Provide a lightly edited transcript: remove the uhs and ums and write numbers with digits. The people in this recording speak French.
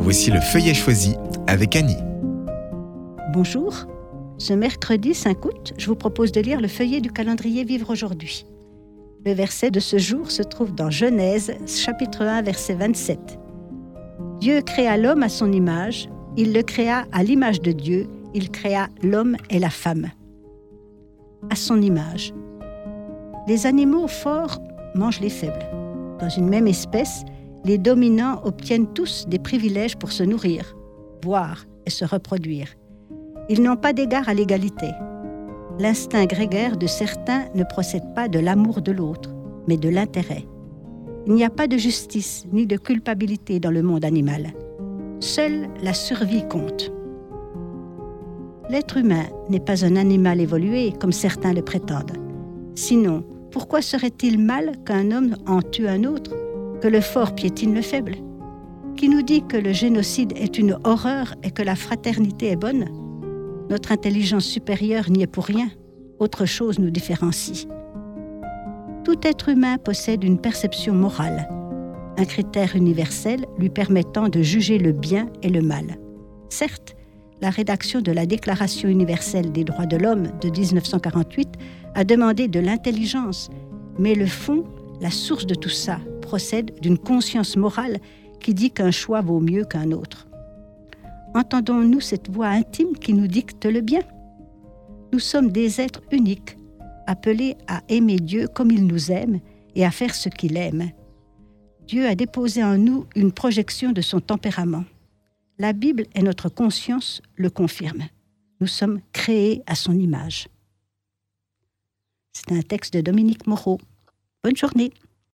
Voici le feuillet choisi avec Annie. Bonjour, ce mercredi 5 août, je vous propose de lire le feuillet du calendrier Vivre aujourd'hui. Le verset de ce jour se trouve dans Genèse, chapitre 1, verset 27. Dieu créa l'homme à son image, il le créa à l'image de Dieu, il créa l'homme et la femme. À son image. Les animaux forts mangent les faibles. Dans une même espèce, les dominants obtiennent tous des privilèges pour se nourrir, boire et se reproduire. Ils n'ont pas d'égard à l'égalité. L'instinct grégaire de certains ne procède pas de l'amour de l'autre, mais de l'intérêt. Il n'y a pas de justice ni de culpabilité dans le monde animal. Seule la survie compte. L'être humain n'est pas un animal évolué comme certains le prétendent. Sinon, pourquoi serait-il mal qu'un homme en tue un autre, que le fort piétine le faible? Qui nous dit que le génocide est une horreur et que la fraternité est bonne? Notre intelligence supérieure n'y est pour rien. Autre chose nous différencie. Tout être humain possède une perception morale, un critère universel lui permettant de juger le bien et le mal. Certes, la rédaction de la Déclaration universelle des droits de l'homme de 1948 a demandé de l'intelligence, mais le fond, la source de tout ça, procède d'une conscience morale qui dit qu'un choix vaut mieux qu'un autre. Entendons-nous cette voix intime qui nous dicte le bien? Nous sommes des êtres uniques, appelés à aimer Dieu comme il nous aime et à faire ce qu'il aime. Dieu a déposé en nous une projection de son tempérament. La Bible et notre conscience le confirment. Nous sommes créés à son image. C'est un texte de Dominique Moreau. Bonne journée.